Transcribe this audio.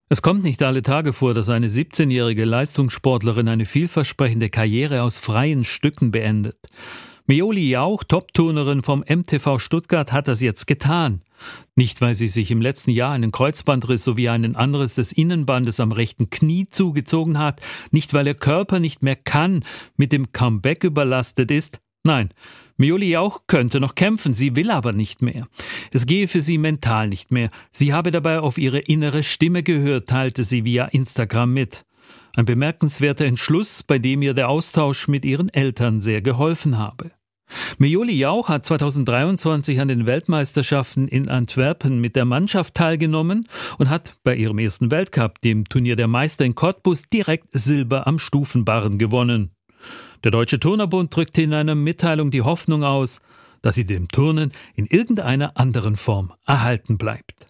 Es kommt nicht alle Tage vor, dass eine 17-jährige Leistungssportlerin eine vielversprechende Karriere aus freien Stücken beendet. Meoli Jauch, Top-Turnerin vom MTV Stuttgart, hat das jetzt getan. Nicht, weil sie sich im letzten Jahr einen Kreuzbandriss sowie einen anderes des Innenbandes am rechten Knie zugezogen hat, nicht, weil ihr Körper nicht mehr kann, mit dem Comeback überlastet ist. Nein, Meoli Jauch könnte noch kämpfen, sie will aber nicht mehr. Es gehe für sie mental nicht mehr. Sie habe dabei auf ihre innere Stimme gehört, teilte sie via Instagram mit. Ein bemerkenswerter Entschluss, bei dem ihr der Austausch mit ihren Eltern sehr geholfen habe. Meoli Jauch hat 2023 an den Weltmeisterschaften in Antwerpen mit der Mannschaft teilgenommen und hat bei ihrem ersten Weltcup, dem Turnier der Meister in Cottbus, direkt Silber am Stufenbarren gewonnen. Der Deutsche Turnerbund drückte in einer Mitteilung die Hoffnung aus, dass sie dem Turnen in irgendeiner anderen Form erhalten bleibt.